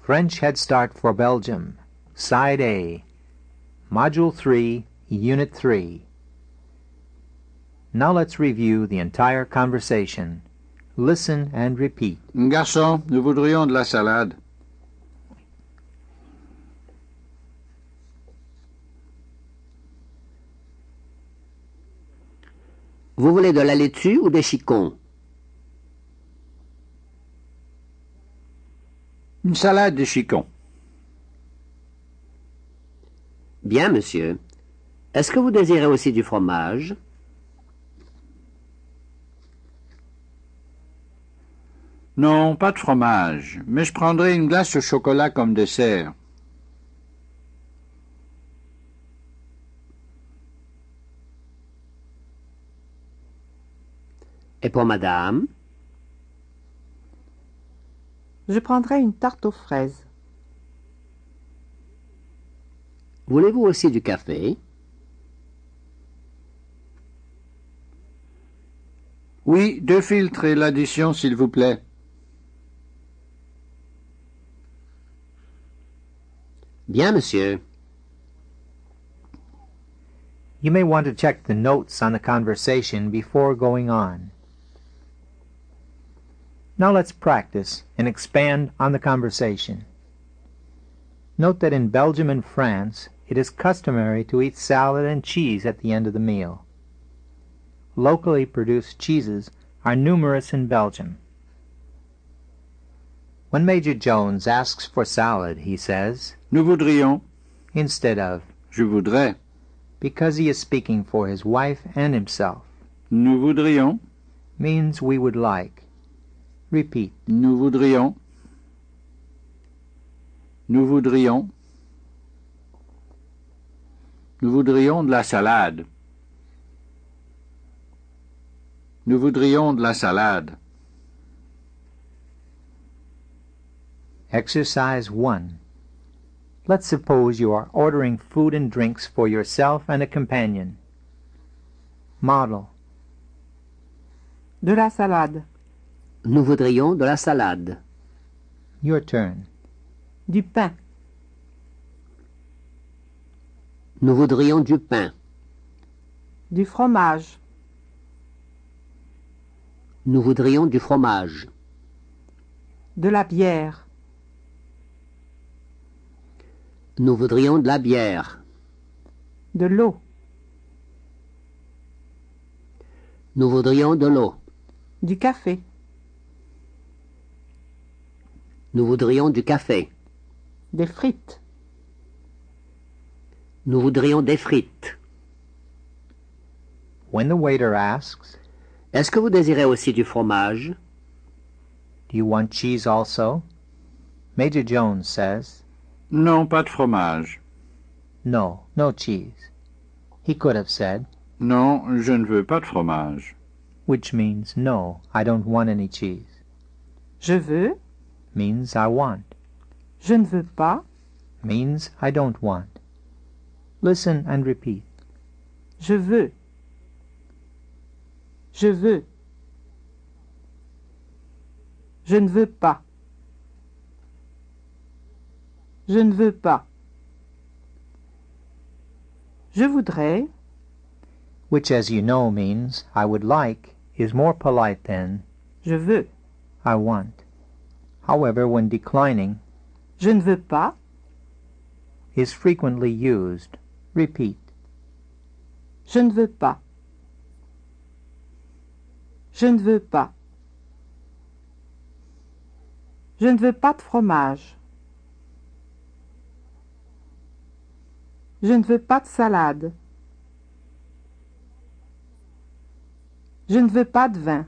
French Head Start for Belgium, Side A, Module 3, Unit 3. Now let's review the entire conversation. Listen and repeat. Garçon, nous voudrions de la salade. Vous voulez de la laitue ou des chicons? Une salade de chicons. Bien, monsieur. Est-ce que vous désirez aussi du fromage? Non, pas de fromage, mais je prendrai une glace au chocolat comme dessert. Et pour madame? Je prendrai une tarte aux fraises. Voulez-vous aussi du café? Oui, 2 filtres et l'addition, s'il vous plaît. Bien, monsieur. You may want to check the notes on the conversation before going on. Now let's practice and expand on the conversation. Note that in Belgium and France, it is customary to eat salad and cheese at the end of the meal. Locally produced cheeses are numerous in Belgium. When Major Jones asks for salad, he says, Nous voudrions, instead of, je voudrais. because he is speaking for his wife and himself. Nous voudrions, Means we would like. Repeat. nous voudrions. Nous voudrions. Nous voudrions de la salade. Nous voudrions de la salade. Exercise 1. Let's suppose you are ordering food and drinks for yourself and a companion. Model. De la salade. Nous voudrions de la salade. Your turn. Du pain. Nous voudrions du pain. Du fromage. Nous voudrions du fromage. De la bière. Nous voudrions de la bière. De l'eau. Nous voudrions de l'eau. Du café. Nous voudrions du café. Des frites. Nous voudrions des frites. When the waiter asks, Est-ce que vous désirez aussi du fromage? do you want cheese also? Major Jones says, Non, pas de fromage. no, no cheese. He could have said, Non, je ne veux pas de fromage. which means no, I don't want any cheese. Je veux. Means I want. Je ne veux pas. Means I don't want. Listen and repeat. Je veux. Je veux. Je ne veux pas. Je ne veux pas. Je voudrais. Which, as you know, means I would like, is more polite than Je veux. I want. However, when declining, Je ne veux pas. is frequently used. Repeat. Je ne veux pas. Je ne veux pas. Je ne veux pas de fromage. Je ne veux pas de salade. Je ne veux pas de vin.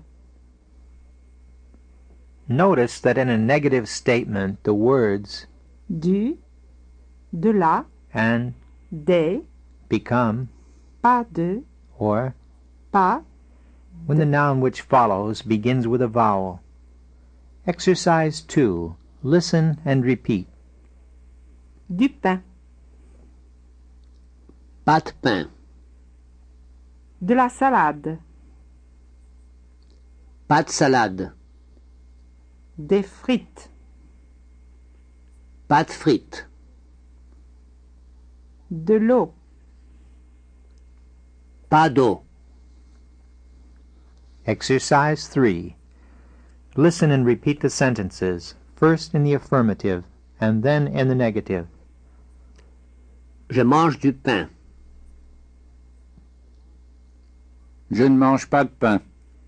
Notice that in a negative statement, the words Du, de la, and des, become pas de, or pas, when the noun which follows begins with a vowel. Exercise 2. Listen and repeat. du pain, Pas de pain. de la salade, Pas de salade. des frites, Pâtes frites. De l'eau. Pas d'eau. Exercise 3. Listen and repeat the sentences, first in the affirmative and then in the negative. Je mange du pain. Je ne mange pas de pain.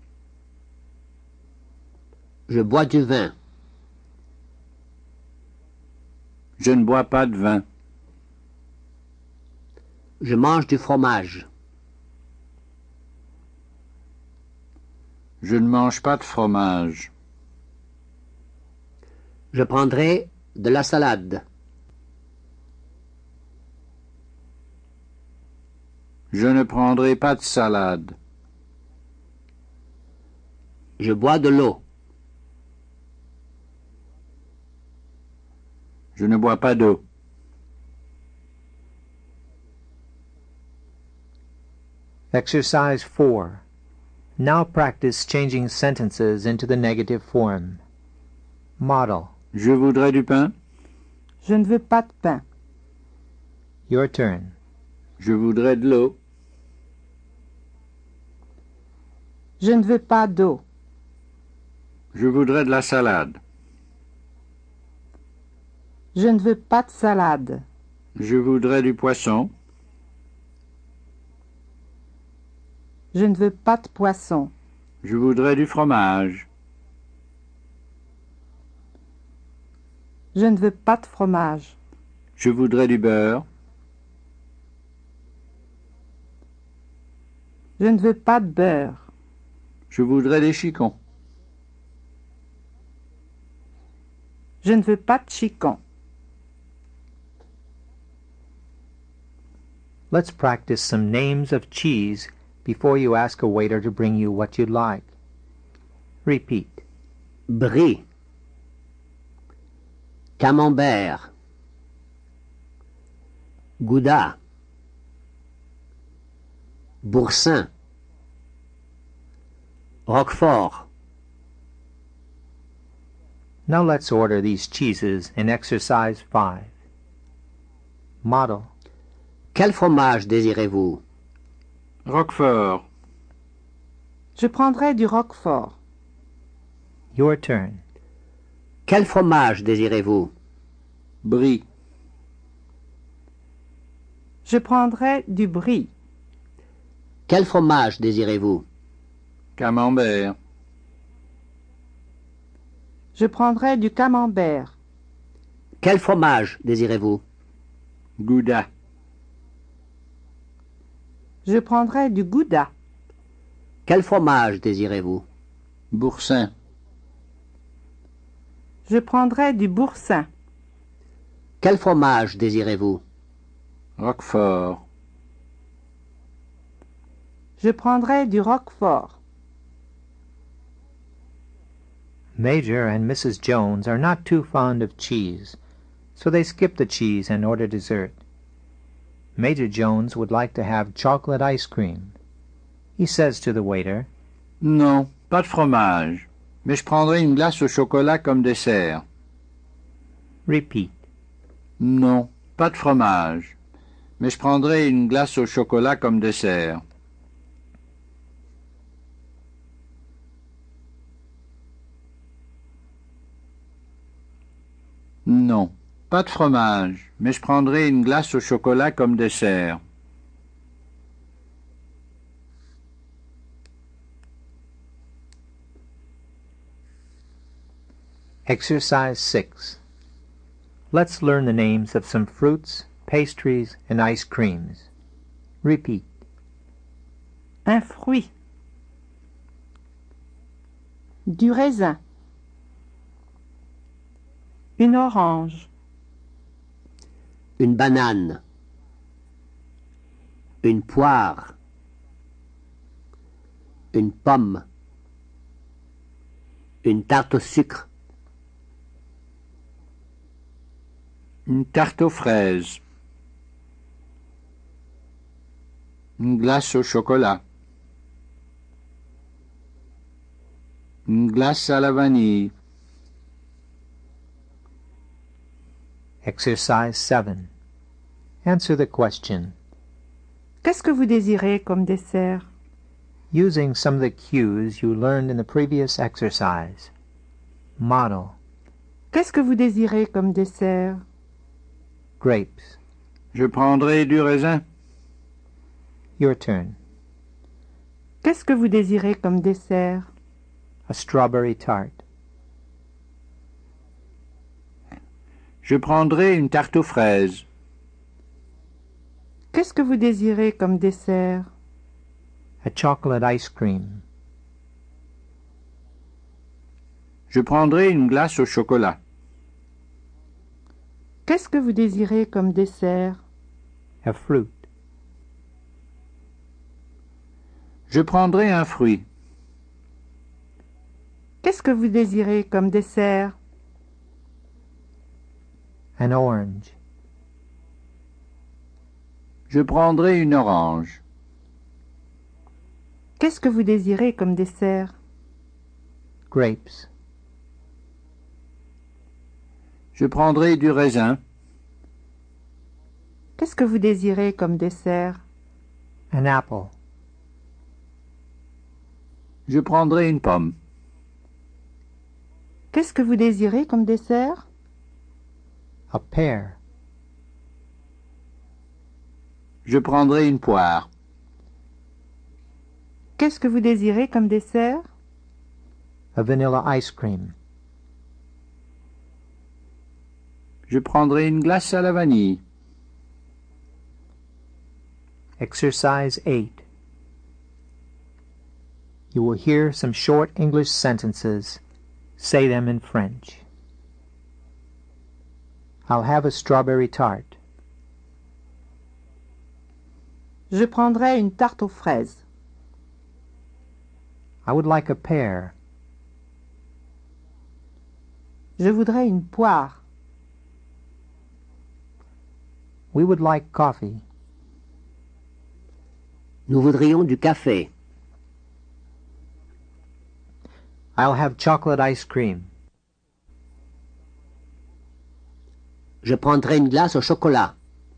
Je bois du vin. Je ne bois pas de vin. Je mange du fromage. Je ne mange pas de fromage. Je prendrai de la salade. Je ne prendrai pas de salade. Je bois de l'eau. Je ne bois pas d'eau. Exercise 4. Now practice changing sentences into the negative form. Model. Je voudrais du pain. Je ne veux pas de pain. Your turn. Je voudrais de l'eau. Je ne veux pas d'eau. Je voudrais de la salade. Je ne veux pas de salade. Je voudrais du poisson. Je ne veux pas de poisson. Je voudrais du fromage. Je ne veux pas de fromage. Je voudrais du beurre. Je ne veux pas de beurre. Je voudrais des chicons. Je ne veux pas de chicon. Let's practice some names of cheese before you ask a waiter to bring you what you'd like. Repeat. Brie. Camembert. Gouda. Boursin. Roquefort. Now let's order these cheeses in exercise 5. Model. Quel fromage désirez-vous? Roquefort. Je prendrai du roquefort. Your turn. Quel fromage désirez-vous? Brie. Je prendrai du brie. Quel fromage désirez-vous? Camembert. Je prendrai du camembert. Quel fromage désirez-vous? Gouda. Je prendrai du gouda. Quel fromage désirez-vous? Boursin. Je prendrai du boursin. Quel fromage désirez-vous? Roquefort. Je prendrai du roquefort. Major and Mrs. Jones are not too fond of cheese, so they skip the cheese and order dessert. Major Jones would like to have chocolate ice cream. He says to the waiter, Non, pas de fromage. Mais je prendrai une glace au chocolat comme dessert. Repeat. Non, pas de fromage. Mais je prendrai une glace au chocolat comme dessert. Non, pas de fromage. Mais je prendrai une glace au chocolat comme dessert. Exercise 6. Let's learn the names of some fruits, pastries, and ice creams. Repeat. Un fruit. Du raisin. Une orange. Une banane. Une poire. Une pomme. Une tarte au sucre. Une tarte aux fraises. Une glace au chocolat. Une glace à la vanille. Exercise 7. Answer the question. Qu'est-ce que vous désirez comme dessert? Using some of the cues you learned in the previous exercise. Model. Qu'est-ce que vous désirez comme dessert? Grapes. Je prendrai du raisin. Your turn. Qu'est-ce que vous désirez comme dessert? A strawberry tart. Je prendrai une tarte aux fraises. Qu'est-ce que vous désirez comme dessert? A chocolate ice cream. Je prendrai une glace au chocolat. Qu'est-ce que vous désirez comme dessert? A fruit. Je prendrai un fruit. Qu'est-ce que vous désirez comme dessert? An orange. Je prendrai une orange. Qu'est-ce que vous désirez comme dessert? Grapes. Je prendrai du raisin. Qu'est-ce que vous désirez comme dessert? An apple. Je prendrai une pomme. Qu'est-ce que vous désirez comme dessert? A pear. Je prendrai une poire. Qu'est-ce que vous désirez comme dessert? A vanilla ice cream. Je prendrai une glace à la vanille. Exercise 8. You will hear some short English sentences. Say them in French. I'll have a strawberry tart. Je prendrai une tarte aux fraises. I would like a pear. Je voudrais une poire. We would like coffee. Nous voudrions du café. I'll have chocolate ice cream. Je prendrai une glace au chocolat.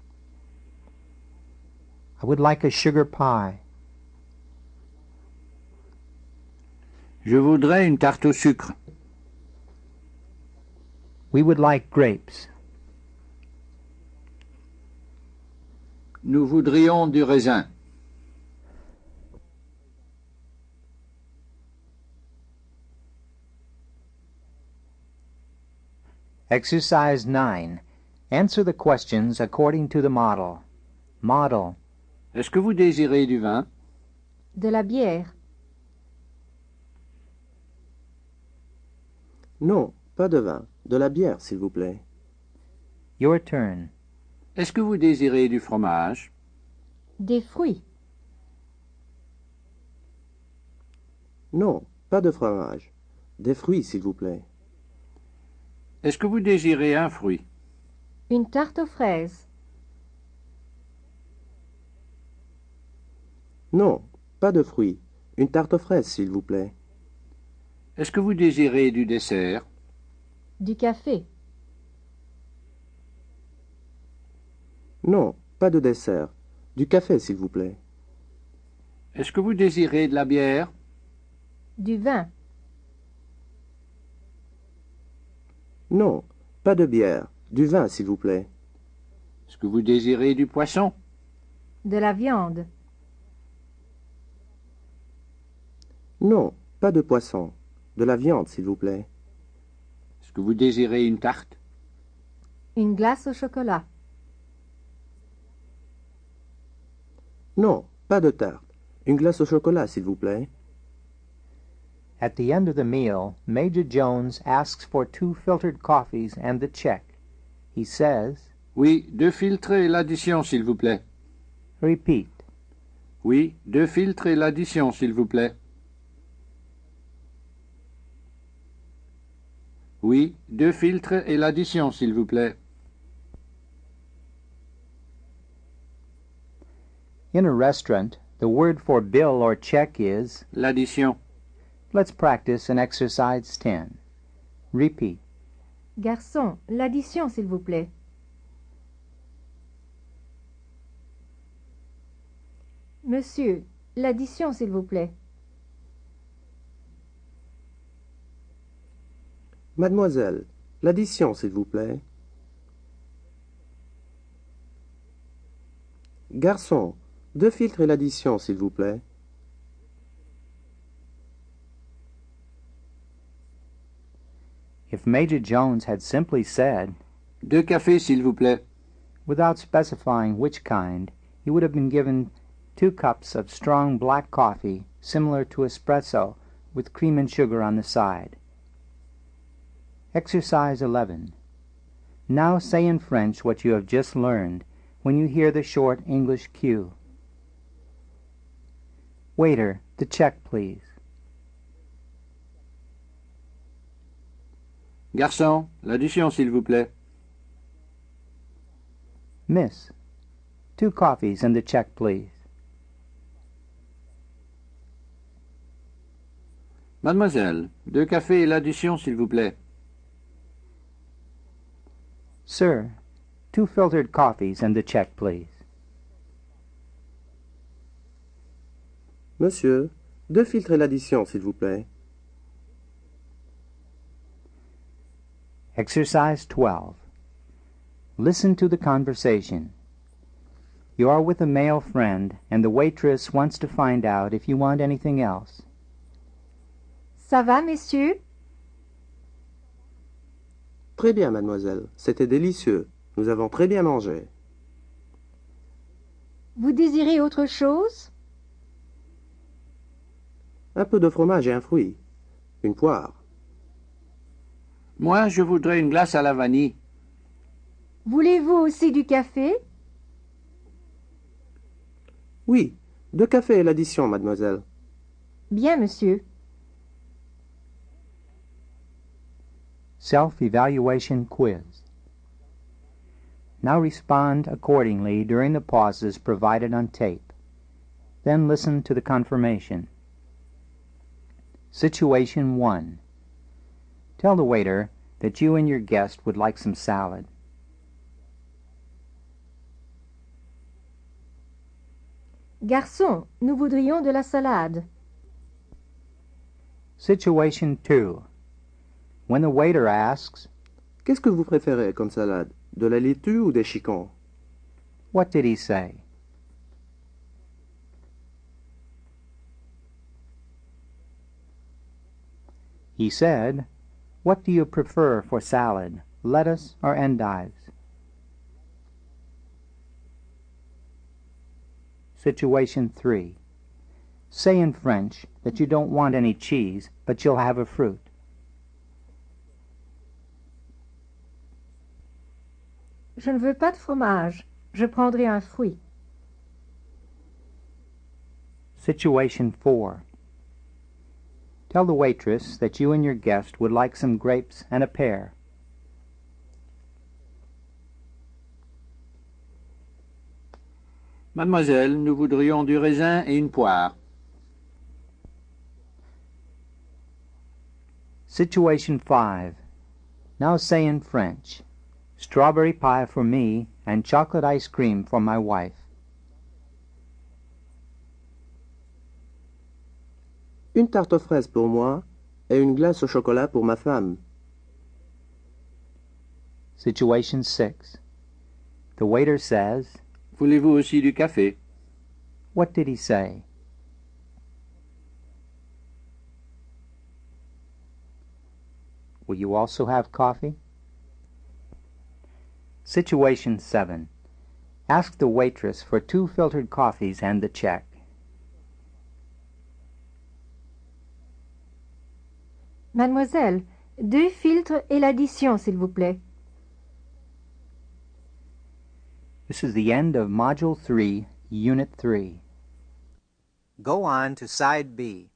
I would like a sugar pie. Je voudrais une tarte au sucre. We would like grapes. Nous voudrions du raisin. Exercise 9. Answer the questions according to the model. Model. Est-ce que vous désirez du vin? De la bière. Non, pas de vin. De la bière, s'il vous plaît. Your turn. Est-ce que vous désirez du fromage? Des fruits. Non, pas de fromage. Des fruits, s'il vous plaît. Est-ce que vous désirez un fruit? Une tarte aux fraises. Non, pas de fruits. Une tarte aux fraises, s'il vous plaît. Est-ce que vous désirez du dessert? Du café. Non, pas de dessert. Du café, s'il vous plaît. Est-ce que vous désirez de la bière? Du vin. Non, pas de bière. Du vin, s'il vous plaît. Est-ce que vous désirez du poisson? De la viande. Non, pas de poisson. De la viande, s'il vous plaît. Est-ce que vous désirez une tarte? Une glace au chocolat. Non, pas de tarte. Une glace au chocolat, s'il vous plaît. At the end of the meal, Major Jones asks for 2 filtered coffees and the check. He says, Oui, 2 filtres et l'addition, s'il vous plaît. repeat. Oui, 2 filtres et l'addition, s'il vous plaît. Oui, 2 filtres et l'addition, s'il vous plaît. In a restaurant, the word for bill or check is, L'addition. let's practice in exercise 10. Repeat. Garçon, l'addition, s'il vous plaît. Monsieur, l'addition, s'il vous plaît. Mademoiselle, l'addition, s'il vous plaît. Garçon, 2 filtres et l'addition, s'il vous plaît. If Major Jones had simply said, 2 cafés, s'il vous plaît. without specifying which kind, he would have been given 2 cups of strong black coffee, similar to espresso, with cream and sugar on the side. Exercise 11. Now say in French what you have just learned when you hear the short English cue. Waiter, the check, please. Garçon, l'addition, s'il vous plaît. Miss, 2 coffees and the check, please. Mademoiselle, 2 cafés et l'addition, s'il vous plaît. Sir, 2 filtered coffees and the check, please. Monsieur, 2 filtres et l'addition, s'il vous plaît. Exercise 12. Listen to the conversation. You are with a male friend, and the waitress wants to find out if you want anything else. Ça va, messieurs? Très bien, mademoiselle. C'était délicieux. Nous avons très bien mangé. Vous désirez autre chose? Un peu de fromage et un fruit. Une poire. Moi, je voudrais une glace à la vanille. Voulez-vous aussi du café? Oui, 2 cafés et l'addition, mademoiselle. Bien, monsieur. Self-evaluation quiz. Now respond accordingly during the pauses provided on tape. Then listen to the confirmation. Situation 1. Tell the waiter that you and your guest would like some salad. Garçon, nous voudrions de la salade. Situation 2. When the waiter asks, Qu'est-ce que vous préférez comme salade? De la laitue ou des chicons? what did he say? He said, what do you prefer for salad, lettuce or endives? Situation 3. Say in French that you don't want any cheese, but you'll have a fruit. Je ne veux pas de fromage. Je prendrai un fruit. Situation 4. Tell the waitress that you and your guest would like some grapes and a pear. Mademoiselle, nous voudrions du raisin et une poire. Situation 5. Now say in French, strawberry pie for me and chocolate ice cream for my wife. Une tarte aux fraises pour moi et une glace au chocolat pour ma femme. Situation 6. The waiter says, Voulez-vous aussi du café? what did he say? Will you also have coffee? Situation 7. Ask the waitress for 2 filtered coffees and the check. Mademoiselle, 2 filtres et l'addition, s'il vous plaît. This is the end of Module 3, Unit 3. Go on to Side B.